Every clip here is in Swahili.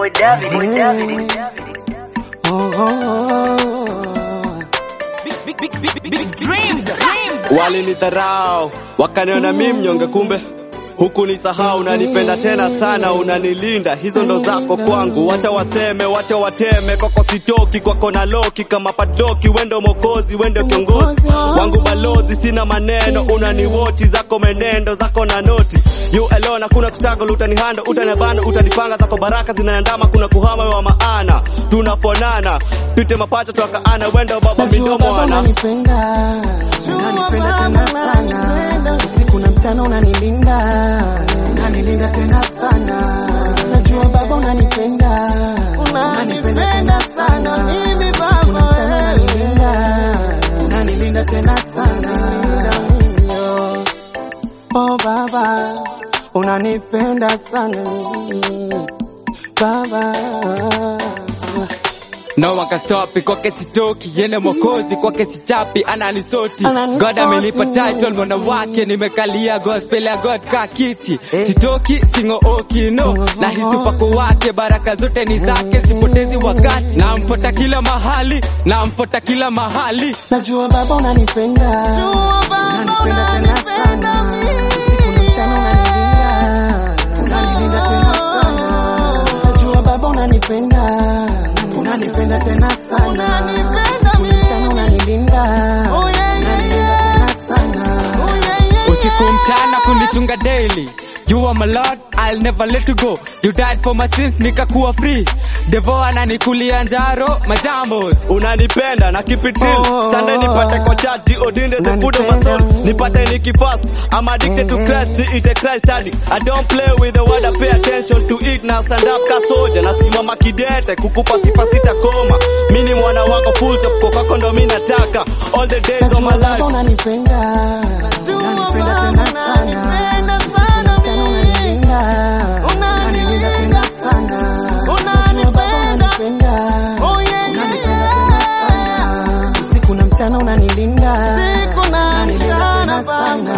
Boy David. Big dreams. Walinidharau, wakaniona mimi mnyonge, kumbe huku nisahau. Unanipenda tena sana, unanilinda, hizo ndo zako kwangu. Wacha waseme, wacha wateme, kwako sitoki, kwako na loki kama padoki. Wendo mokozi, wendo kiongozi wangu, balozi, sina maneno. Unaniwoti zako menendo, zako na noti. You alone, hakuna kustagol, utanihando, utanibando, utanipanga. Zako baraka zinaniandama, kuna kuhama wa maana. Tunafonana, pite mapacha tuakaana. Wendo baba midomo wana unanipenda tena sana. Usiku na mchana unanilinda tena sana. Najua baba unanipenda sana. Mimi baba unanilinda tena sana. Oh baba unanipenda sana baba. No one can stop it, kwake sitoki, yene mokozi, kwake sichapi, ananisoti. God amenipa title, mwana wake, nimekalia gospel ya God kakiti. Sitoki, singo oki, no, na hisi pako wake, baraka zote ni zake, sipotezi wakati. Na mfota kila mahali. Najua baba unanipenda tena sana. Usiku na mchana unanilinda tena sana. Najua baba unanipenda tena sana. Mchana unanilinda tena sana. Usiku mchana kunichunga daily. You are my Lord, I'll never let you go. You died for my sins, nikakuwa free. Devo ananikulia njaro, majambo. Unanipenda na keep it real. Sunday nipate kwa chaji, odinde the food of my soul. Nipate nikifast, I'm addicted to Christ, eat a Christ study. I don't play with the word, I pay attention to it. Now stand up kasoja, nasimama kidete, kukupa sifa sitakoma. Mini mwana wako full top, kwa kwako ndo mimi nataka. All the days of my life. Unanipenda tena sana. Usiku na mchana unanilinda tena sana.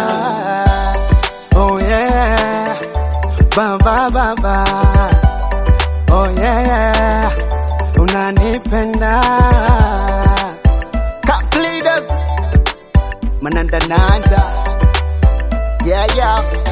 Oh yeah, baba. Oh yeah, unanipenda. Cut leaders, mananda. Yeah.